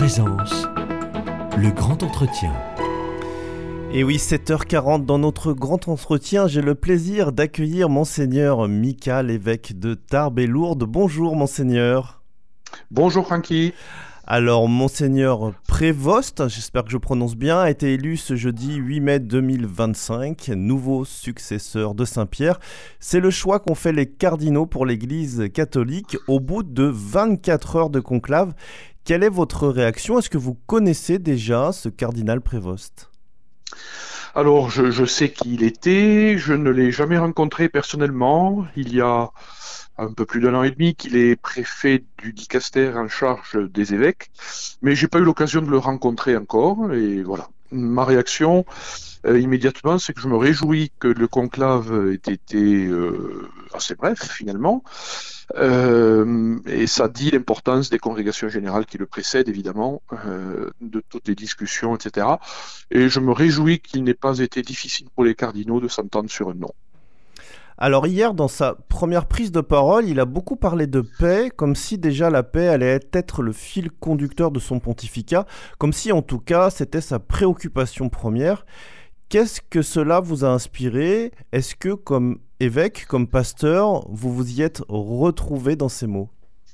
Présence, le grand entretien. Et oui, 7h40 dans notre grand entretien, j'ai le plaisir d'accueillir Monseigneur Mika, l'évêque de Tarbes et Lourdes. Bonjour Monseigneur. Bonjour Francky. Alors, Monseigneur Prévost, j'espère que je prononce bien, a été élu ce jeudi 8 mai 2025, nouveau successeur de Saint-Pierre. C'est le choix qu'ont fait les cardinaux pour l'Église catholique au bout de 24 heures de conclave. Quelle est votre réaction ? Est-ce que vous connaissez déjà ce cardinal Prévost ? Alors, je sais qui il était, je ne l'ai jamais rencontré personnellement. Il y a un peu plus d'1 an et demi qu'il est préfet du dicaster en charge des évêques, mais j'ai pas eu l'occasion de le rencontrer encore, et voilà. Ma réaction, immédiatement, c'est que je me réjouis que le conclave ait été assez bref, finalement, et ça dit l'importance des congrégations générales qui le précèdent, évidemment, de toutes les discussions, etc. Et je me réjouis qu'il n'ait pas été difficile pour les cardinaux de s'entendre sur un nom. Alors hier, dans sa première prise de parole, il a beaucoup parlé de paix, comme si déjà la paix allait être le fil conducteur de son pontificat, comme si en tout cas c'était sa préoccupation première. Qu'est-ce que cela vous a inspiré ? Est-ce que comme évêque, comme pasteur, vous vous y êtes retrouvé dans ces mots ?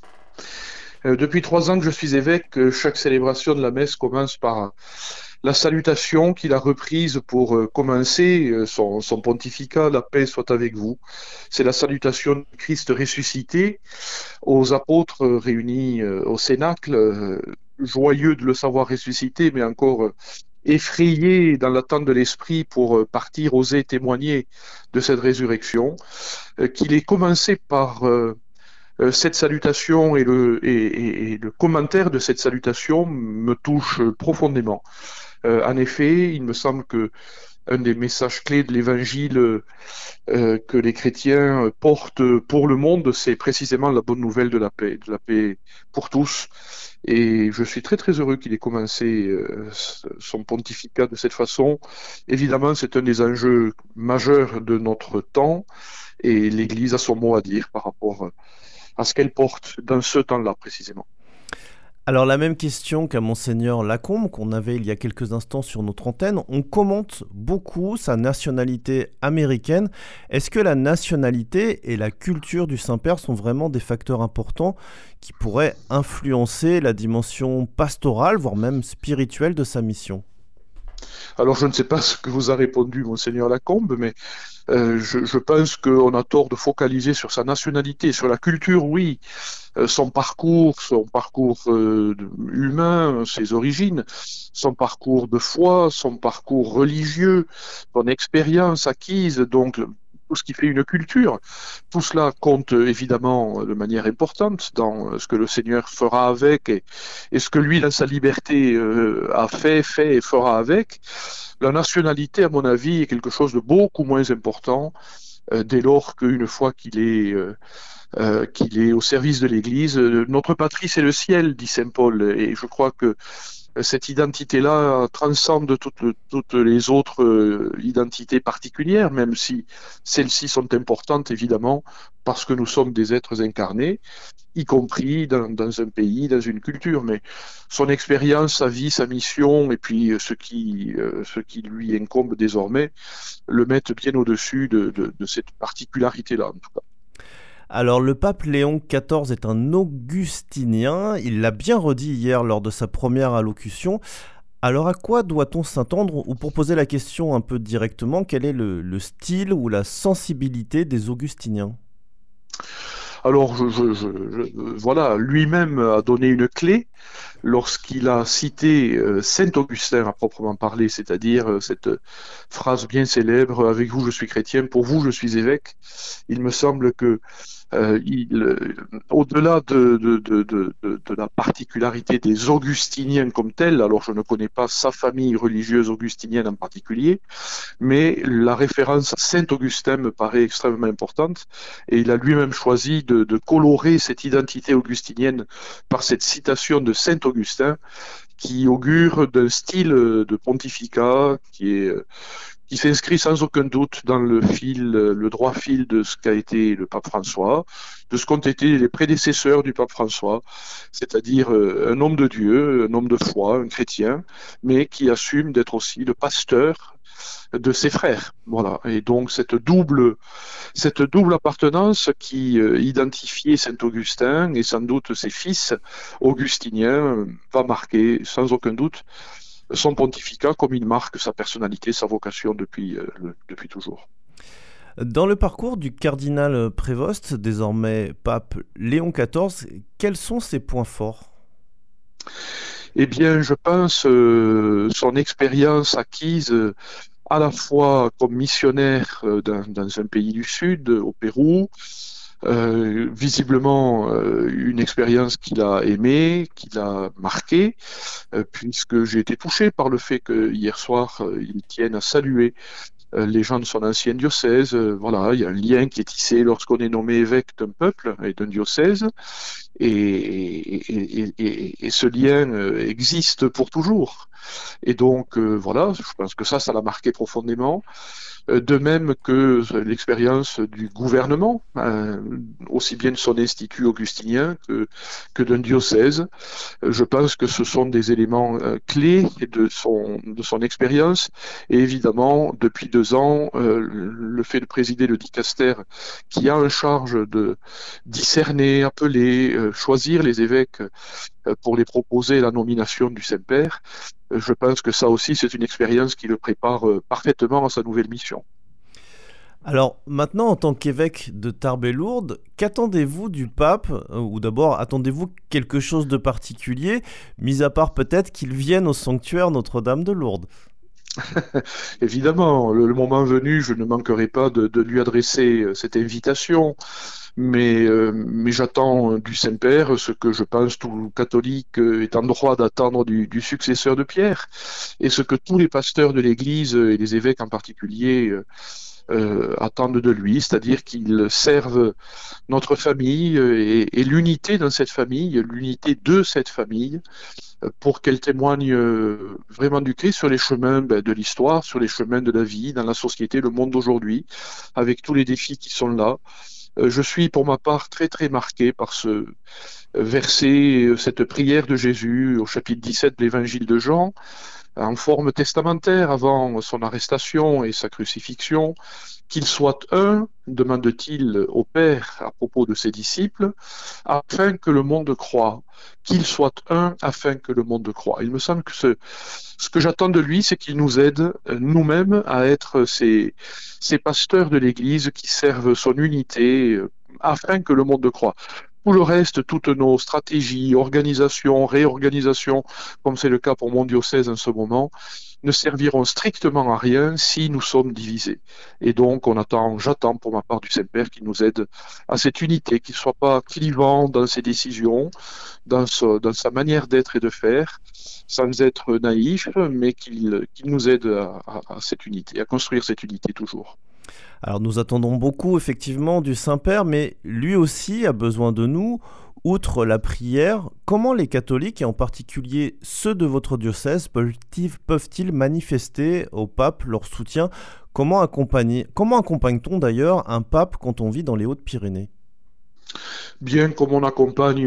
Depuis 3 ans que je suis évêque, chaque célébration de la messe commence par la salutation qu'il a reprise pour commencer son pontificat, la paix soit avec vous. C'est la salutation de Christ ressuscité aux apôtres réunis au Cénacle, joyeux de le savoir ressuscité, mais encore effrayés dans l'attente de l'Esprit pour partir, oser témoigner de cette résurrection, qu'il ait commencé par cette salutation et le commentaire de cette salutation me touche profondément. En effet, il me semble que un des messages clés de l'Évangile que les chrétiens portent pour le monde, c'est précisément la bonne nouvelle de la paix pour tous. Et je suis très très heureux qu'il ait commencé son pontificat de cette façon. Évidemment, c'est un des enjeux majeurs de notre temps, et l'Église a son mot à dire par rapport à ce qu'elle porte dans ce temps-là précisément. Alors la même question qu'à Monseigneur Lacombe, qu'on avait il y a quelques instants sur notre antenne. On commente beaucoup sa nationalité américaine. Est-ce que la nationalité et la culture du Saint-Père sont vraiment des facteurs importants qui pourraient influencer la dimension pastorale, voire même spirituelle de sa mission ? Alors je ne sais pas ce que vous a répondu Monseigneur Lacombe, mais je pense qu'on a tort de focaliser sur sa nationalité, sur la culture, oui, son parcours humain, ses origines, son parcours de foi, son parcours religieux, son expérience acquise, donc tout ce qui fait une culture. Tout cela compte évidemment de manière importante dans ce que le Seigneur fera avec et ce que lui, dans sa liberté, a fait et fera avec. La nationalité, à mon avis, est quelque chose de beaucoup moins important dès lors qu'une fois qu'il est au service de l'Église. Notre patrie, c'est le ciel, dit saint Paul, et je crois que cette identité-là transcende toutes les autres identités particulières, même si celles-ci sont importantes, évidemment, parce que nous sommes des êtres incarnés, y compris dans un pays, dans une culture. Mais son expérience, sa vie, sa mission, et puis ce qui lui incombe désormais, le mettent bien au-dessus de cette particularité-là, en tout cas. Alors le pape Léon XIV est un augustinien, il l'a bien redit hier lors de sa première allocution. Alors à quoi doit-on s'attendre, ou pour poser la question un peu directement, quel est le style ou la sensibilité des augustiniens ? Alors, voilà, lui-même a donné une clé lorsqu'il a cité Saint Augustin à proprement parler, c'est-à-dire cette phrase bien célèbre « Avec vous je suis chrétien, pour vous je suis évêque ». Il me semble que au-delà de la particularité des augustiniens comme tels, alors je ne connais pas sa famille religieuse augustinienne en particulier, mais la référence à Saint Augustin me paraît extrêmement importante, et il a lui-même choisi de colorer cette identité augustinienne par cette citation de Saint Augustin qui augure d'un style de pontificat qui qui s'inscrit sans aucun doute dans le droit fil de ce qu'a été le pape François, de ce qu'ont été les prédécesseurs du pape François, c'est-à-dire un homme de Dieu, un homme de foi, un chrétien, mais qui assume d'être aussi le pasteur de ses frères. Voilà. Et donc cette double appartenance qui identifiait Saint-Augustin et sans doute ses fils augustiniens va marquer sans aucun doute son pontificat comme il marque sa personnalité, sa vocation depuis toujours. Dans le parcours du cardinal Prévost, désormais pape Léon XIV, quels sont ses points forts ? Eh bien, je pense son expérience acquise à la fois comme missionnaire dans un pays du Sud, au Pérou, visiblement une expérience qu'il a aimée, qu'il a marquée, puisque j'ai été touché par le fait que hier soir, il tienne à saluer les gens de son ancien diocèse. Voilà, il y a un lien qui est tissé lorsqu'on est nommé évêque d'un peuple et d'un diocèse, et ce lien existe pour toujours. Et donc, voilà, je pense que ça l'a marqué profondément. De même que l'expérience du gouvernement, aussi bien de son institut augustinien que d'un diocèse. Je pense que ce sont des éléments clés de son expérience. Et évidemment, depuis 2 ans, le fait de présider le dicaster qui a en charge de discerner, appeler, choisir les évêques pour les proposer la nomination du Saint-Père, je pense que ça aussi, c'est une expérience qui le prépare parfaitement à sa nouvelle mission. Alors maintenant, en tant qu'évêque de Tarbes et Lourdes, qu'attendez-vous du pape ? Ou d'abord, attendez-vous quelque chose de particulier, mis à part peut-être qu'il vienne au sanctuaire Notre-Dame de Lourdes ? Évidemment, le moment venu, je ne manquerai pas de lui adresser cette invitation. Mais j'attends du Saint-Père ce que je pense tout catholique est en droit d'attendre du successeur de Pierre, et ce que tous les pasteurs de l'Église, et les évêques en particulier, attendent de lui, c'est-à-dire qu'il serve notre famille et l'unité dans cette famille, l'unité de cette famille, pour qu'elle témoigne vraiment du Christ sur les chemins de l'histoire, sur les chemins de la vie, dans la société, le monde d'aujourd'hui, avec tous les défis qui sont là. Je suis pour ma part très très marqué par ce verset, cette prière de Jésus au chapitre 17 de l'évangile de Jean, en forme testamentaire avant son arrestation et sa crucifixion. Qu'il soit un, demande-t-il au Père à propos de ses disciples, afin que le monde croie. Qu'il soit un, afin que le monde croie. Il me semble que ce que j'attends de lui, c'est qu'il nous aide nous-mêmes à être ces pasteurs de l'Église qui servent son unité, afin que le monde croie. Tout le reste, toutes nos stratégies, organisations, réorganisations, comme c'est le cas pour mon diocèse en ce moment, ne serviront strictement à rien si nous sommes divisés. Et donc, j'attends pour ma part du Saint-Père qu'il nous aide à cette unité, qu'il ne soit pas clivant dans ses décisions, dans sa manière d'être et de faire, sans être naïf, mais qu'il nous aide à cette unité, à construire cette unité toujours. Alors nous attendons beaucoup effectivement du Saint-Père, mais lui aussi a besoin de nous. Outre la prière, comment les catholiques, et en particulier ceux de votre diocèse, peuvent-ils manifester au pape leur soutien ? Comment accompagne-t-on d'ailleurs un pape quand on vit dans les Hautes-Pyrénées ? Bien comme on accompagne,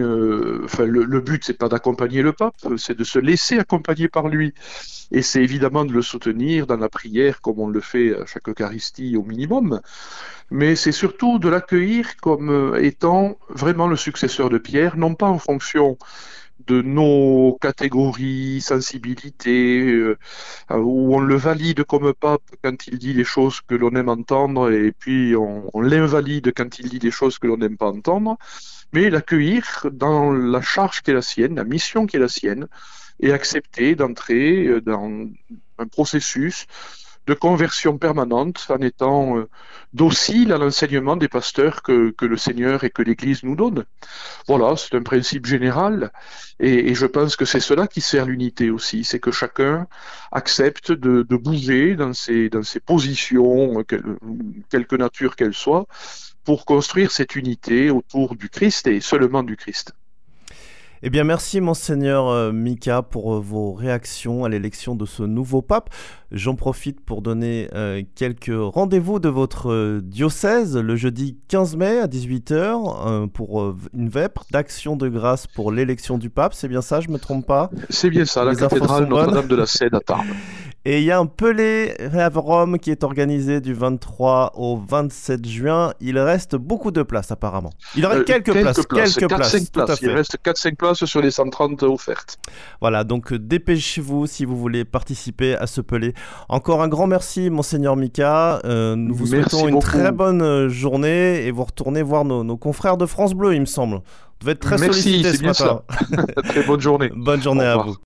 le but c'est pas d'accompagner le pape, c'est de se laisser accompagner par lui. Et c'est évidemment de le soutenir dans la prière comme on le fait à chaque Eucharistie au minimum. Mais c'est surtout de l'accueillir comme étant vraiment le successeur de Pierre, non pas en fonction de nos catégories, sensibilités, où on le valide comme pape quand il dit les choses que l'on aime entendre, et puis on l'invalide quand il dit des choses que l'on n'aime pas entendre, mais l'accueillir dans la charge qui est la sienne, la mission qui est la sienne, et accepter d'entrer dans un processus de conversion permanente en étant docile à l'enseignement des pasteurs que le Seigneur et que l'Église nous donnent. Voilà, c'est un principe général et je pense que c'est cela qui sert l'unité aussi, c'est que chacun accepte de bouger dans ses positions, quelque nature qu'elles soient, pour construire cette unité autour du Christ et seulement du Christ. Eh bien, merci, Monseigneur Mika, pour vos réactions à l'élection de ce nouveau pape. J'en profite pour donner quelques rendez-vous de votre diocèse le jeudi 15 mai à 18h pour une vêpre d'action de grâce pour l'élection du pape. C'est bien ça, je ne me trompe pas? C'est bien ça, la Les infos cathédrale sont bonnes. Notre-Dame de la Seine à Tarbes. Et il y a un Pelé à Rome qui est organisé du 23 au 27 juin. Il reste beaucoup de places apparemment. Il reste quelques places. 4-5 tout à places. Il fait. reste 4-5 places sur les 130 offertes. Voilà, donc dépêchez-vous si vous voulez participer à ce Pelé. Encore un grand merci, Monseigneur Mika. Nous vous Merci souhaitons une beaucoup. très bonne journée et vous retournez voir nos confrères de France Bleu, il me semble. Vous devez être très Merci, sollicités c'est ce bien matin. ça. Très bonne journée. Bonne journée Au à revoir. vous.